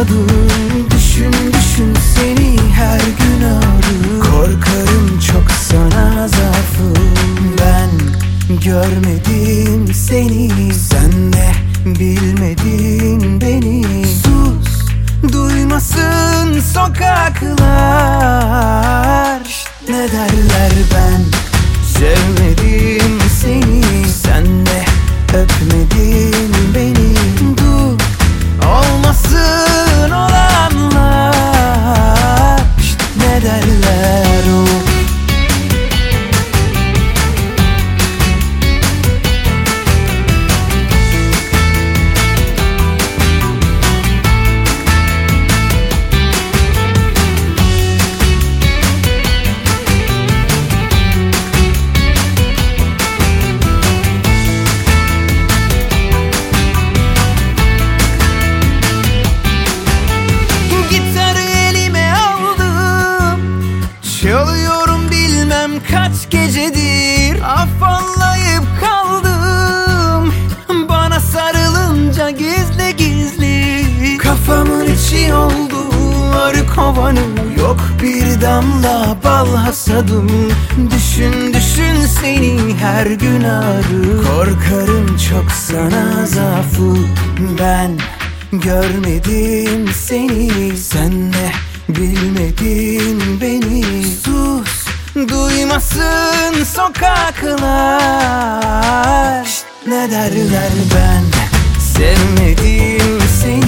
susadım. Düşün düşün seni her gün ağrı. Korkarım çok sana zaafım. Ben görmedim seni, sen de bilmedin beni. Sus, duymasın sokaklar. Ne derler, ben sevmedim seni, sen de öpmedin beni. Dur, olmasın olanlar. Ne derler o. Çalıyorum bilmem kaç gecedir, afallayıp kaldım. Bana sarılınca gizli gizli kafamın içi oldu arı kovanı. Yok bir damla bal hasadım. Düşün düşün seni her gün ağrı. Korkarım çok sana zaafı. Ben görmedim seni, sen de bilmedin beni. Sus, duymasın sokaklar. Ne derler, ben sevmedim seni,